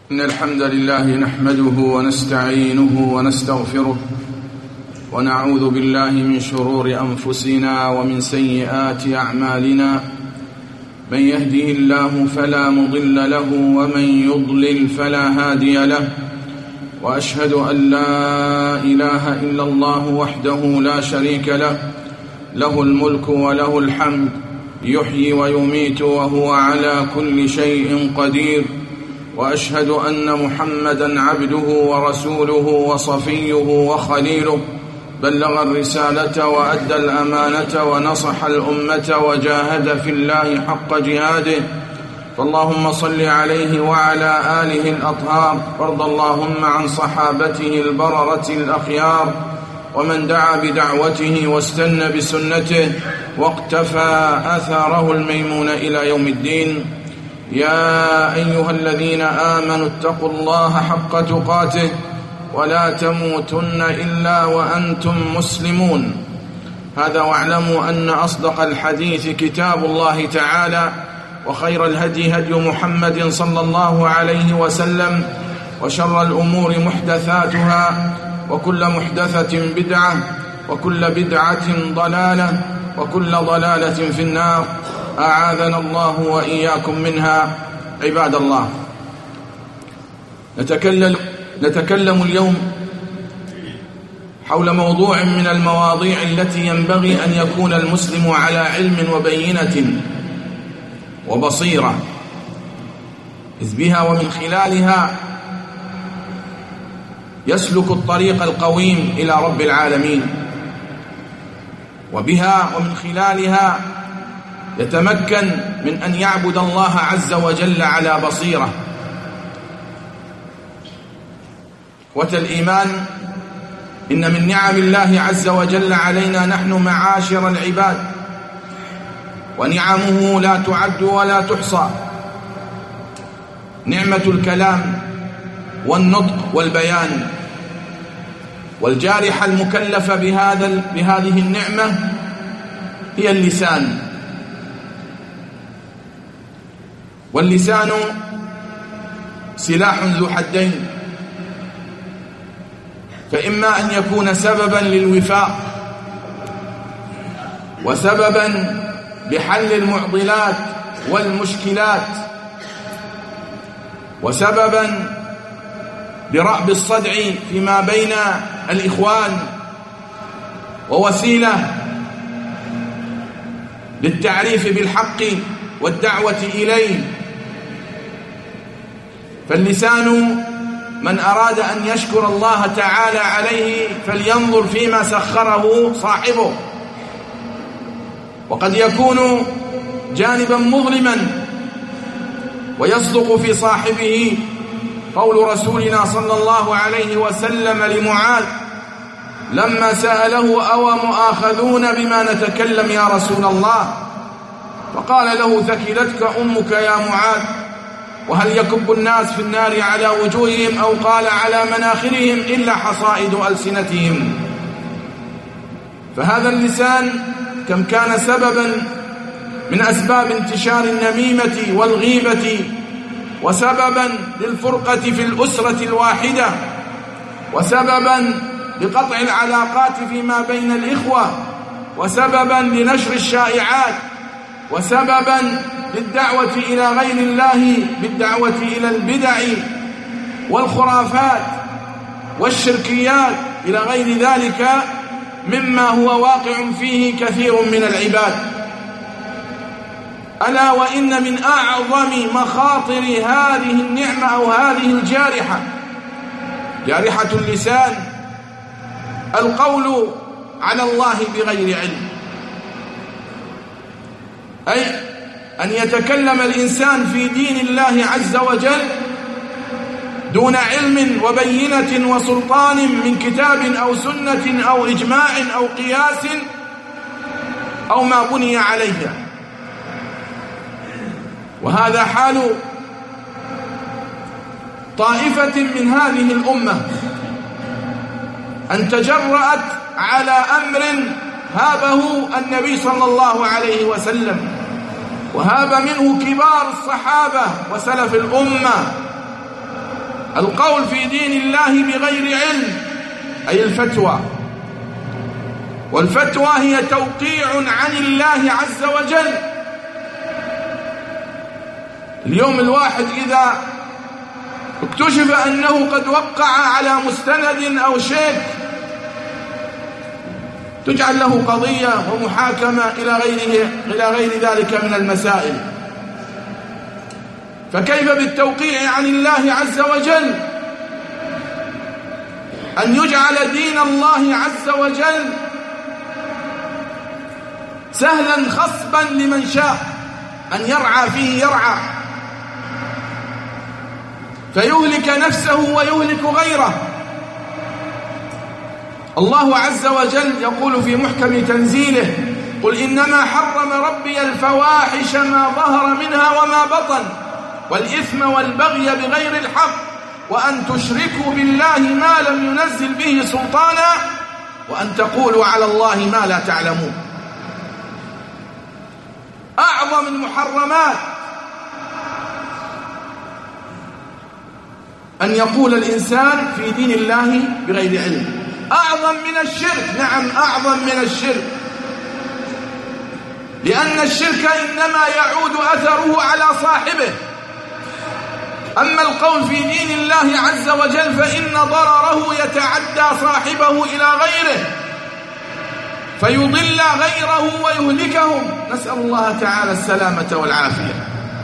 إن الحمد لله نحمده ونستعينه ونستغفره ونعوذ بالله من شرور أنفسنا ومن سيئات أعمالنا. من يهده الله فلا مضل له ومن يضلل فلا هادي له، وأشهد أن لا إله إلا الله وحده لا شريك له، له الملك وله الحمد، يحيي ويميت وهو على كل شيء قدير. وأشهد أن محمدًا عبده ورسوله وصفيه وخليله، بلغ الرسالة وأدى الأمانة ونصح الأمة وجاهد في الله حق جهاده، فاللهم صل عليه وعلى آله الأطهار، وارض اللهم عن صحابته البررة الأخيار، ومن دعا بدعوته واستنى بسنته واقتفى أثاره الميمون إلى يوم الدين. يا أيها الذين آمنوا اتقوا الله حق تقاته ولا تموتن إلا وأنتم مسلمون. هذا واعلموا أن أصدق الحديث كتاب الله تعالى، وخير الهدي هدي محمد صلى الله عليه وسلم، وشر الأمور محدثاتها، وكل محدثة بدعة، وكل بدعة ضلالة، وكل ضلالة في النار، أعاذنا الله وإياكم منها. عباد الله، نتكلم اليوم حول موضوع من المواضيع التي ينبغي أن يكون المسلم على علم وبينة وبصيرة، إذ بها ومن خلالها يسلك الطريق القويم إلى رب العالمين، وبها ومن خلالها يتمكن من أن يعبد الله عز وجل على بصيرة. إخوة الإيمان، إن من نعم الله عز وجل علينا نحن معاشر العباد، ونعمه لا تعد ولا تحصى، نعمة الكلام والنطق والبيان، والجارحة المكلفة بهذه النعمة هي اللسان. واللسان سلاح ذو حدين، فإما أن يكون سببا للوفاق، وسببا بحل المعضلات والمشكلات، وسببا برأب الصدع فيما بين الإخوان، ووسيلة للتعريف بالحق والدعوة إليه. فاللسان من أراد أن يشكر الله تعالى عليه فلينظر فيما سخره صاحبه، وقد يكون جانبا مظلما ويصدق في صاحبه قول رسولنا صلى الله عليه وسلم لمعاذ لما سأله: أو مؤاخذون بما نتكلم يا رسول الله؟ فقال له: ثكلتك أمك يا معاذ، وهل يكب الناس في النار على وجوههم أو قال على مناخرهم إلا حصائد ألسنتهم. فهذا اللسان كم كان سببا من أسباب انتشار النميمة والغيبة، وسببا للفرقة في الأسرة الواحدة، وسببا لقطع العلاقات فيما بين الإخوة، وسببا لنشر الشائعات، وسببا للدعوة إلى غير الله بالدعوة إلى البدع والخرافات والشركيات إلى غير ذلك مما هو واقع فيه كثير من العباد. ألا وإن من أعظم مخاطر هذه النعمة أو هذه الجارحة، جارحة اللسان، القول على الله بغير علم، أي أن يتكلم الإنسان في دين الله عز وجل دون علم وبينة وسلطان من كتاب أو سنة أو إجماع أو قياس أو ما بني عليه. وهذا حال طائفة من هذه الأمة، أن تجرأت على أمر هابه النبي صلى الله عليه وسلم، وهاب منه كبار الصحابة وسلف الأمة، القول في دين الله بغير علم أي الفتوى، والفتوى هي توقيع عن الله عز وجل. اليوم الواحد إذا اكتشف أنه قد وقع على مستند أو شيك تجعل له قضية ومحاكمة إلى غير ذلك من المسائل. فكيف بالتوقيع عن الله عز وجل؟ أن يجعل دين الله عز وجل سهلا خصبا لمن شاء أن يرعى فيه يرعى، فيهلك نفسه ويهلك غيره. الله عز وجل يقول في محكم تنزيله: قل إنما حرم ربي الفواحش ما ظهر منها وما بطن والإثم والبغي بغير الحق وأن تشركوا بالله ما لم ينزل به سلطانا وأن تقولوا على الله ما لا تعلمون. أعظم المحرمات أن يقول الإنسان في دين الله بغير علم. أعظم من الشرك، نعم أعظم من الشرك، لأن الشرك إنما يعود أثره على صاحبه. أما القول في دين الله عز وجل فإن ضرره يتعدى صاحبه إلى غيره فيضل غيره ويهلكهم، نسأل الله تعالى السلامة والعافية.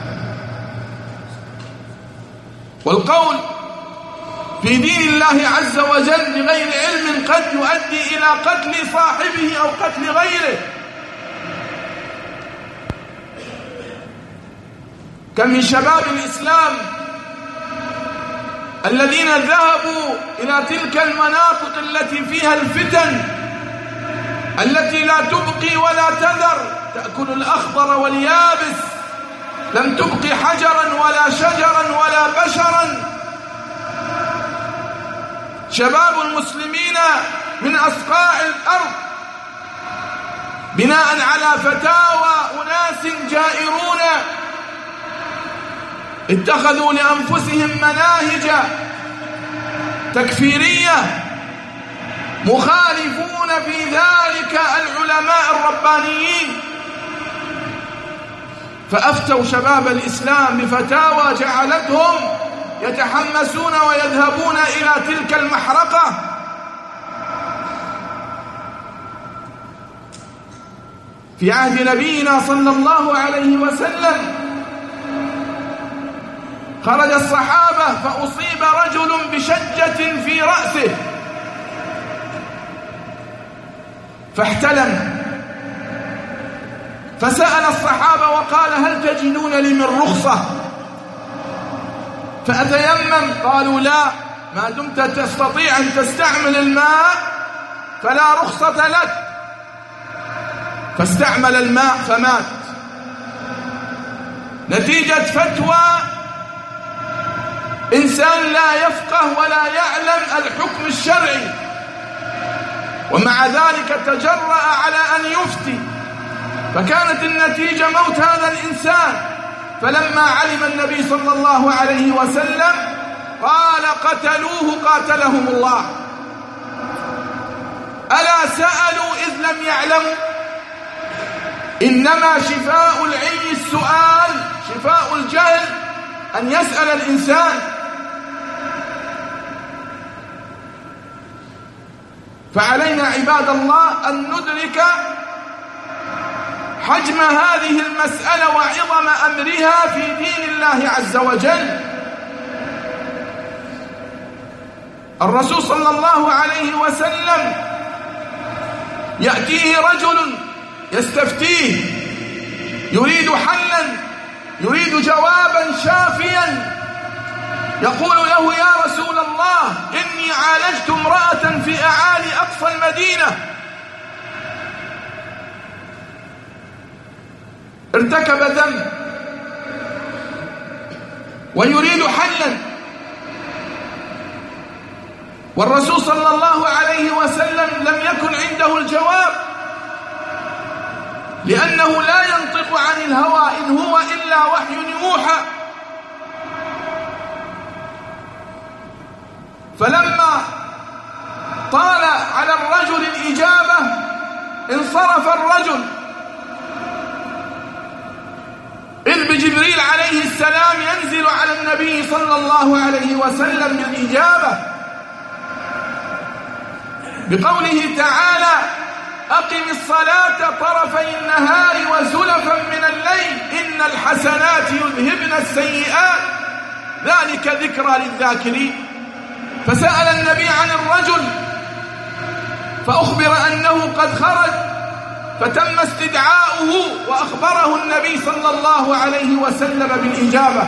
والقول في دين الله عز وجل بغير علم قد يؤدي إلى قتل صاحبه أو قتل غيره. كم من شباب الإسلام الذين ذهبوا إلى تلك المناطق التي فيها الفتن، التي لا تبقي ولا تذر، تأكل الأخضر واليابس، لم تبقي حجرا ولا شجرا ولا بشرا. شباب المسلمين من أصقاع الأرض بناء على فتاوى أناس جائرون اتخذوا لأنفسهم مناهج تكفيرية، مخالفون في ذلك العلماء الربانيين، فأفتوا شباب الإسلام بفتاوى جعلتهم يتحمسون ويذهبون إلى تلك المحرقة. في عهد نبينا صلى الله عليه وسلم خرج الصحابة فأصيب رجل بشجة في رأسه فاحتلم، فسأل الصحابة وقال: هل تجدون لي من رخصة فأتيمم؟ قالوا: لا، ما دمت تستطيع أن تستعمل الماء فلا رخصة لك. فاستعمل الماء فمات. نتيجة فتوى إنسان لا يفقه ولا يعلم الحكم الشرعي، ومع ذلك تجرأ على أن يفتي، فكانت النتيجة موت هذا الإنسان. فلما علم النبي صلى الله عليه وسلم قال: قتلوه قاتلهم الله. ألا سألوا إذ لم يعلموا؟ إنما شفاء العي السؤال، شفاء الجهل أن يسأل الإنسان. فعلينا عباد الله أن ندرك حجم هذه المسألة وعظم أمرها في دين الله عز وجل. الرسول صلى الله عليه وسلم يأتيه رجل يستفتيه، يريد حلا، يريد جوابا شافيا، يقول له: يا رسول الله، إني عالجت امرأة في أعالي أقصى المدينة ارتكب ذنب ويريد حلا. والرسول صلى الله عليه وسلم لم يكن عنده الجواب، لأنه لا ينطق عن الهوى، إن هو إلا وحي يوحى. فلما طال على الرجل الإجابة انصرف الرجل، إذ بجبريل عليه السلام ينزل على النبي صلى الله عليه وسلم بالإجابة بقوله تعالى: أقم الصلاة طرفي النهار وزلفا من الليل إن الحسنات يذهبن السيئات ذلك ذكرى للذاكرين. فسأل النبي عن الرجل فأخبر أنه قد خرج، فتم استدعاؤه وأخبره النبي صلى الله عليه وسلم بالإجابة.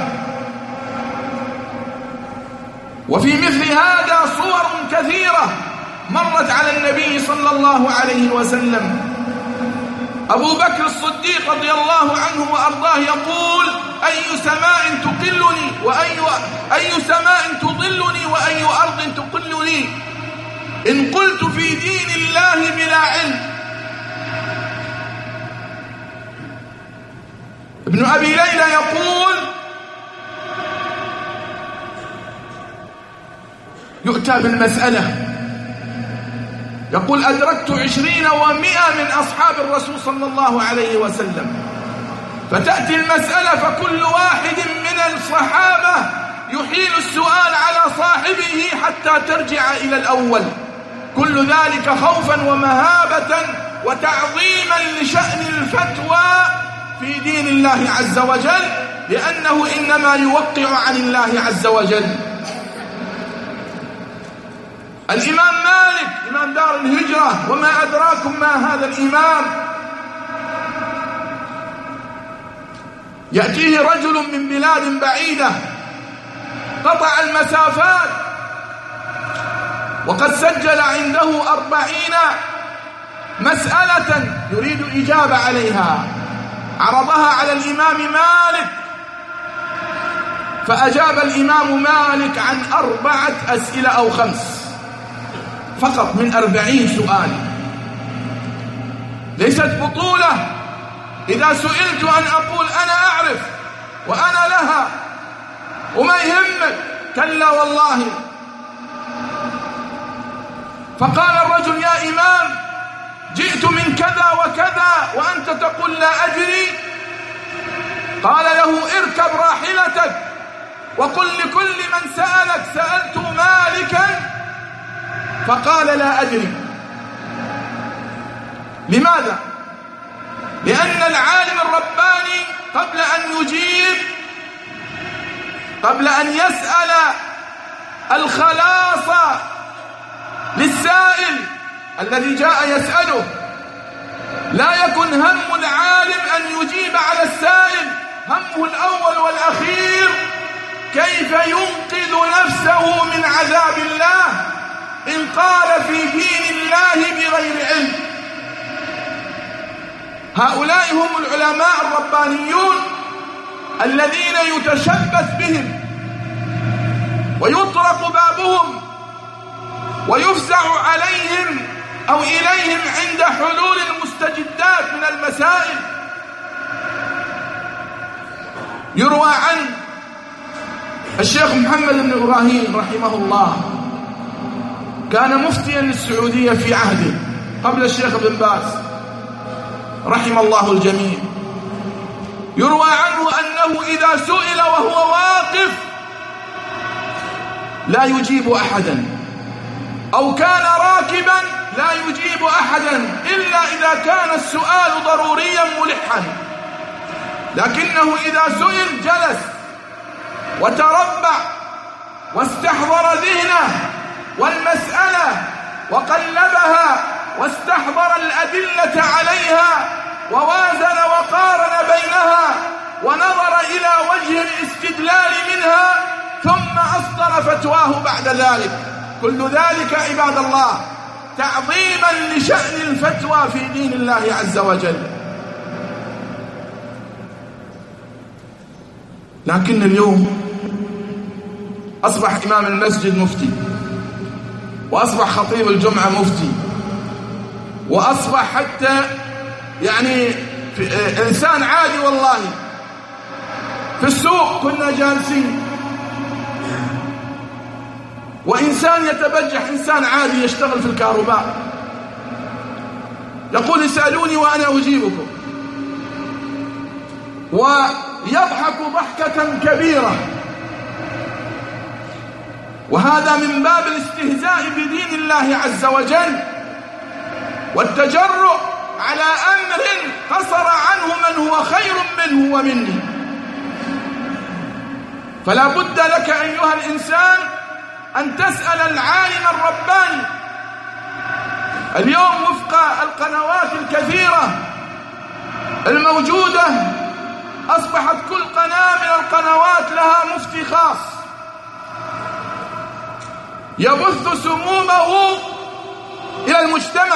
وفي مثل هذا صور كثيرة مرت على النبي صلى الله عليه وسلم. أبو بكر الصديق رضي الله عنه وأرضاه يقول: أي سماء تقلني أي سماء تضلني وأي أرض تقلني إن قلت في دين الله بلا علم. ابن أبي ليلى يقول: يؤتى بالمسألة، يقول: أدركت 20 و100 من أصحاب الرسول صلى الله عليه وسلم، فتأتي المسألة فكل واحد من الصحابة يحيل السؤال على صاحبه حتى ترجع إلى الأول، كل ذلك خوفا ومهابة وتعظيما لشأن الفتوى في دين الله عز وجل، لأنه إنما يوقع عن الله عز وجل. الإمام مالك إمام دار الهجرة، وما أدراكم ما هذا الإمام، يأتيه رجل من بلاد بعيدة قطع المسافات وقد سجل عنده 40 مسألة يريد إجابة عليها، عرضها على الإمام مالك، فأجاب الإمام مالك عن 4 أسئلة أو 5 فقط من 40 سؤال. ليست بطولة إذا سئلت أن أقول أنا أعرف وأنا لها وما يهمك، كلا والله. فقال الرجل: يا إمام، جئت من كذا وكذا وأنت تقول لا أدري. قال له: اركب راحلتك وقل لكل من سألك سألت مالكا فقال لا أدري. لماذا؟ لأن العالم الرباني قبل أن يجيب، قبل أن يسأل الخلاص للسائل الذي جاء يسأله، لا يكن هم العالم أن يجيب على السائل، همه الأول والأخير كيف ينقذ نفسه من عذاب الله إن قال في دين الله بغير علم. هؤلاء هم العلماء الربانيون الذين يتشبث بهم ويطرق بابهم ويفزع عليهم أو إليهم عند حلول المستجدات من المسائل. يروى عن الشيخ محمد بن إبراهيم رحمه الله، كان مفتيا للسعودية في عهده قبل الشيخ بن باز رحم الله الجميع. يروى عنه أنه إذا سئل وهو واقف لا يجيب أحدا، أو كان راكبا لا يجيب أحدا إلا إذا كان السؤال ضروريا ملحا، لكنه إذا سئل جلس وتربع واستحضر ذهنه والمسألة وقلبها واستحضر الأدلة عليها ووازن وقارن بينها ونظر إلى وجه الاستدلال منها ثم أصدر فتواه بعد ذلك. كل ذلك عباد الله تعظيما لشأن الفتوى في دين الله عز وجل. لكن اليوم أصبح إمام المسجد مفتي، وأصبح خطيب الجمعة مفتي، وأصبح حتى يعني إنسان عادي. والله في السوق كنا جالسين وإنسان يتبجح، إنسان عادي يشتغل في الكهرباء، يقول اسألوني وأنا أجيبكم، ويضحك ضحكة كبيرة، وهذا من باب الاستهزاء بدين الله عز وجل والتجرؤ على أمر قصر عنه من هو خير منه ومني. فلا بد لك أيها الإنسان أن تسأل العالم الرباني. اليوم وفق القنوات الكثيرة الموجودة أصبحت كل قناة من القنوات لها مفتي خاص يبث سمومه إلى المجتمع،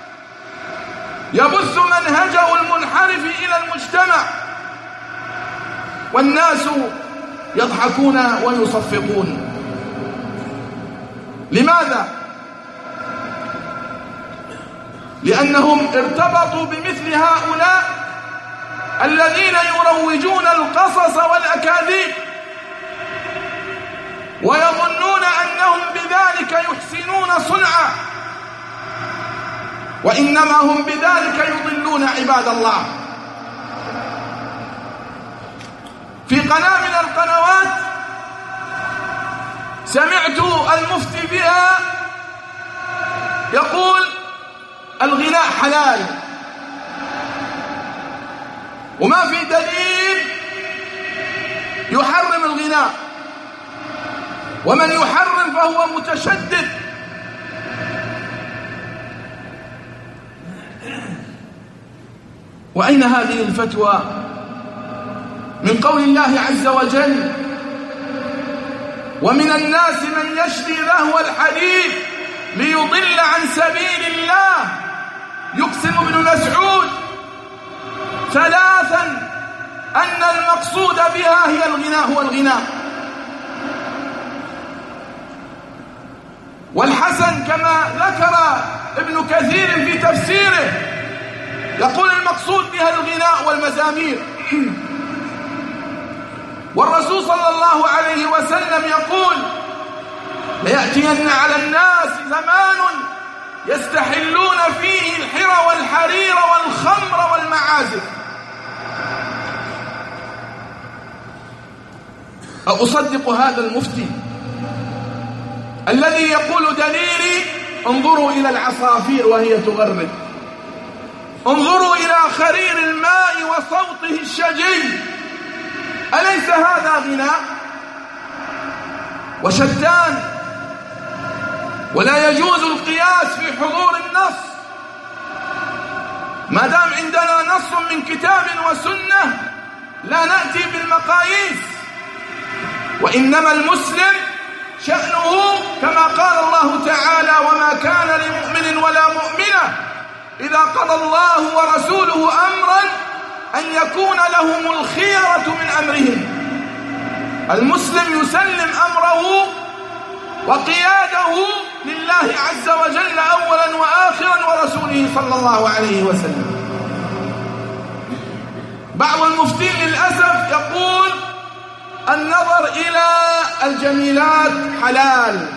يبث منهجه المنحرف إلى المجتمع، والناس يضحكون ويصفقون. لماذا؟ لأنهم ارتبطوا بمثل هؤلاء الذين يروجون القصص والأكاذيب ويظنون أنهم بذلك يحسنون صنعا، وإنما هم بذلك يضلون عباد الله. في قناة من القنوات سمعت المفتي بها يقول الغناء حلال، وما في دليل يحرم الغناء، ومن يحرم فهو متشدد. وأين هذه الفتوى من قول الله عز وجل ومن الناس من يشري لهو الحديث ليضل عن سبيل الله؟ يقسم ابن مسعود ثلاثا أن المقصود بها هي الغناء، هو الغناء. والحسن كما ذكر ابن كثير في تفسيره يقول المقصود بها الغناء والمزامير. والرسول صلى الله عليه وسلم يقول ليأتين على الناس زمان يستحلون فيه الحر والحرير والخمر والمعازف. أصدق هذا المفتي الذي يقول دليلي انظروا إلى العصافير وهي تغرد، انظروا إلى خرير الماء وصوته الشجي، أليس هذا غناء؟ وشتان. ولا يجوز القياس في حضور النص، ما دام عندنا نص من كتاب وسنة لا نأتي بالمقاييس. وإنما المسلم شأنه كما قال الله تعالى وما كان لمؤمن ولا مؤمنة إذا قضى الله ورسوله أمرا أن يكون لهم الخيرة من أمرهم. المسلم يسلم أمره وقياده لله عز وجل أولا وآخرا ورسوله صلى الله عليه وسلم. بعض المفتين للأسف يقول النظر إلى الجميلات حلال.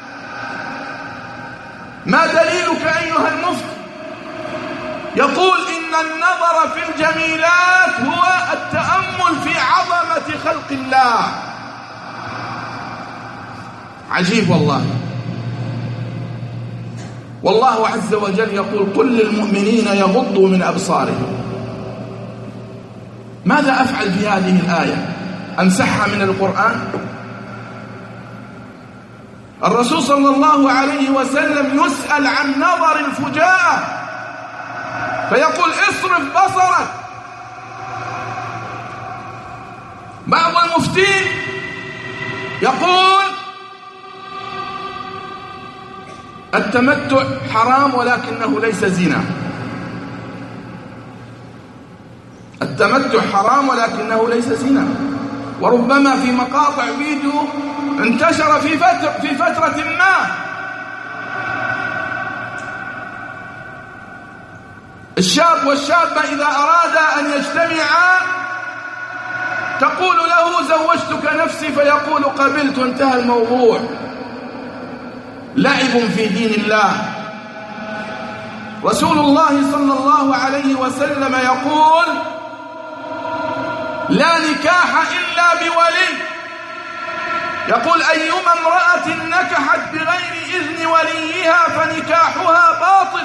ما دليلك أيها المفتي؟ يقول إن النظر في الجميلات هو التأمل في عظمة خلق الله. عجيب والله. والله عز وجل يقول قل للمؤمنين يغضوا من أبصارهم. ماذا أفعل في هذه الآية؟ أمسحها من القرآن؟ الرسول صلى الله عليه وسلم يسأل عن نظر الفجاءة فيقول اصرف بصرك. بعض المفتين يقول التمتع حرام ولكنه ليس زنا. التمتع حرام ولكنه ليس زنا. وربما في مقاطع فيديو انتشر في فترة ما الشاب والشابة إذا أرادا أن يجتمعا تقول له زوجتك نفسي فيقول قبلت، انتهى الموضوع. لعب في دين الله. رسول الله صلى الله عليه وسلم يقول: لا نكاح إلا بولي. يقول: أيما امرأة نكحت بغير إذن وليها فنكاحها باطل.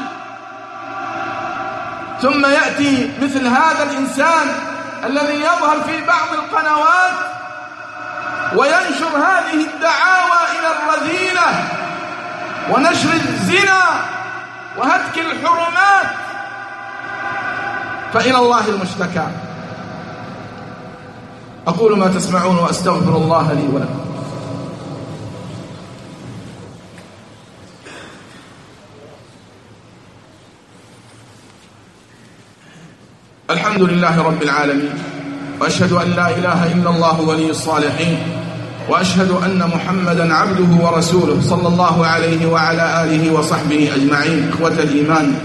ثم يأتي مثل هذا الإنسان الذي يظهر في بعض القنوات وينشر هذه الدعاوى إلى الرذيلة ونشر الزنا وهتك الحرمات، فإلى الله المشتكى. أقول ما تسمعون وأستغفر الله لي ولكم. الحمد لله رب العالمين، وأشهد أن لا إله إلا الله ولي الصالحين، وأشهد أن محمدا عبده ورسوله صلى الله عليه وعلى آله وصحبه أجمعين. إخوة الإيمان،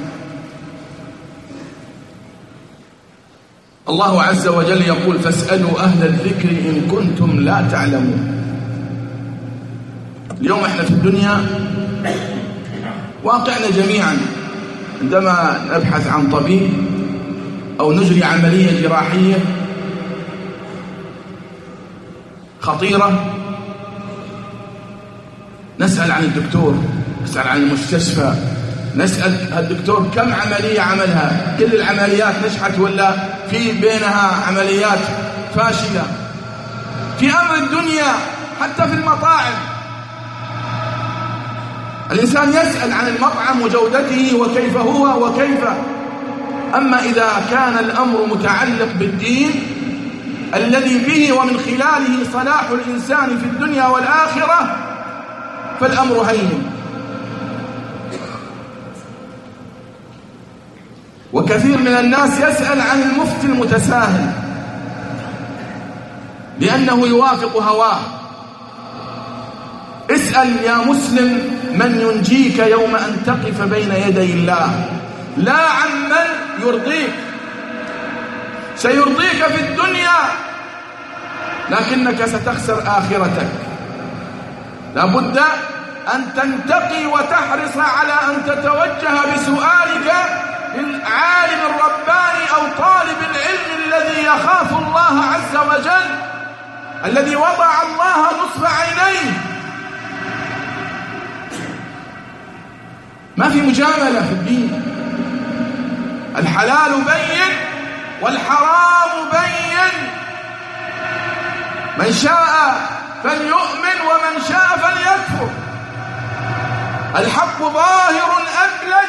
الله عز وجل يقول: فاسألوا أهل الذكر إن كنتم لا تعلمون. اليوم احنا في الدنيا واقعنا جميعا عندما نبحث عن طبيب أو نجري عملية جراحية خطيرة، نسأل عن الدكتور، نسأل عن المستشفى، نسأل الدكتور كم عملية عملها، كل العمليات نجحت ولا في بينها عمليات فاشلة. في أمر الدنيا حتى في المطاعم الإنسان يسأل عن المطعم وجودته وكيف هو وكيف. أما إذا كان الأمر متعلق بالدين الذي به ومن خلاله صلاح الإنسان في الدنيا والآخرة فالأمر هين. وكثير من الناس يسأل عن المفتي المتساهل لأنه يوافق هواه. اسأل يا مسلم من ينجيك يوم أن تقف بين يدي الله، لا عن من يرضيك. سيرضيك في الدنيا لكنك ستخسر آخرتك. لابد أن تنتقي وتحرص على أن تتوجه بسؤالك للعالم الرباني أو طالب العلم الذي يخاف الله عز وجل، الذي وضع الله نصب عينيه. ما في مجاملة في الدين. الحلال بين والحرام بين. من شاء فليؤمن ومن شاء فليكفر. الحق ظاهر أبلج،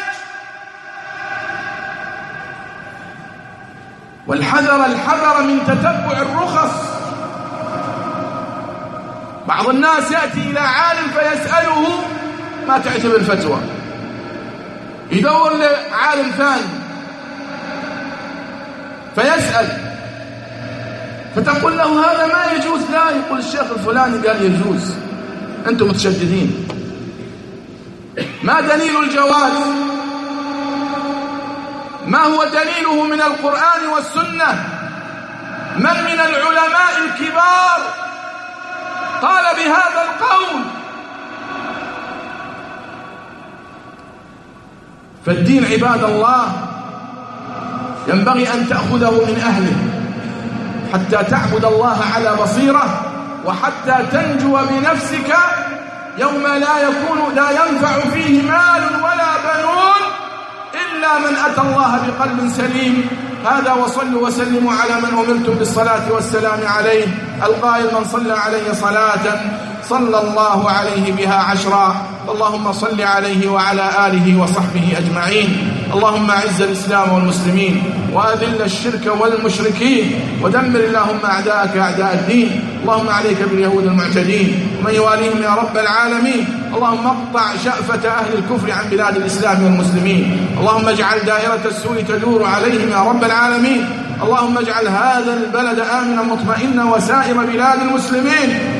والحذر الحذر من تتبع الرخص. بعض الناس يأتي إلى عالم فيسأله ما تعجب الفتوى، يدور لعالم ثاني فيسأل فتقول له هذا ما يجوز. لا، يقول الشيخ الفلاني قال يجوز، أنتم متشددين. ما دليل الجواز؟ ما هو دليله من القرآن والسنة؟ من من العلماء الكبار قال بهذا القول؟ فالدين عباد الله ينبغي أن تأخذه من أهله حتى تعبد الله على بصيرة، وحتى تنجو بنفسك يوم لا ينفع فيه مال ولا بنون إلا من أتى الله بقلب سليم. هذا وصلوا وسلموا على من أمرتم بالصلاة والسلام عليه، القائل: من صلى علي صلاة صلى الله عليه بها 10. اللهم صل عليه وعلى آله وصحبه أجمعين. اللهم أعز الإسلام والمسلمين وأذل الشرك والمشركين ودمر اللهم أعداءك أعداء الدين. اللهم عليك باليهود المعتدين ومن يواليهم يا رب العالمين. اللهم اقطع شأفة أهل الكفر عن بلاد الإسلام والمسلمين. اللهم اجعل دائرة السوء تدور عليهم يا رب العالمين. اللهم اجعل هذا البلد آمنا مطمئنا وسائر بلاد المسلمين.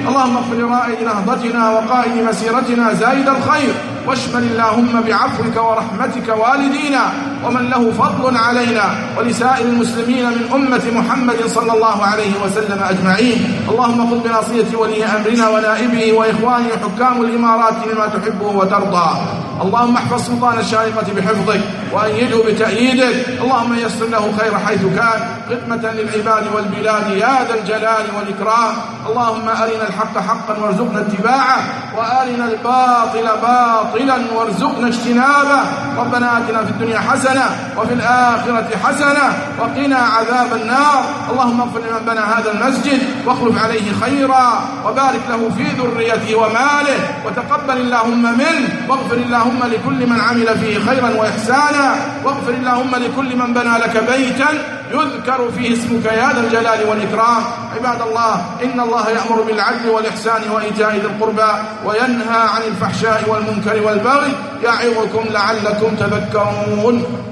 اللهم اغفر لرائد نهضتنا وقائد مسيرتنا زايد الخير، واشمل اللهم بعفوك ورحمتك والدينا ومن له فضل علينا ولسائر المسلمين من أمة محمد صلى الله عليه وسلم أجمعين. اللهم خذ بناصية ولي أمرنا ونائبه وإخوانه حكام الإمارات لما تحبه وترضى. اللهم احفظ سلطان الشارقة بحفظك وأيده بتأييدك. اللهم يسر له خير حيث كان، خدمة للعباد والبلاد يا ذا الجلال والإكرام. اللهم أرنا الحق حقا وارزقنا اتباعه، وأرنا الباطل باطلا وارزقنا اجتنابه. ربنا آتنا في الدنيا حسنة وفي الآخرة حسنة وقنا عذاب النار. اللهم اغفر لمن بنى هذا المسجد واخلف عليه خيرا، وبارك له في ذريته وماله، وتقبل اللهم منه، واغفر اللهم لكل من عمل فيه خيرا وإحسانا، واغفر اللهم لكل من بنى لك بيتا يذكر فيه اسمك يا ذا الجلال والإكرام. عباد الله، إن الله يأمر بالعدل والإحسان وإيتاء ذي القربى وينهى عن الفحشاء والمنكر والبغي يعظكم لعلكم تذكرون.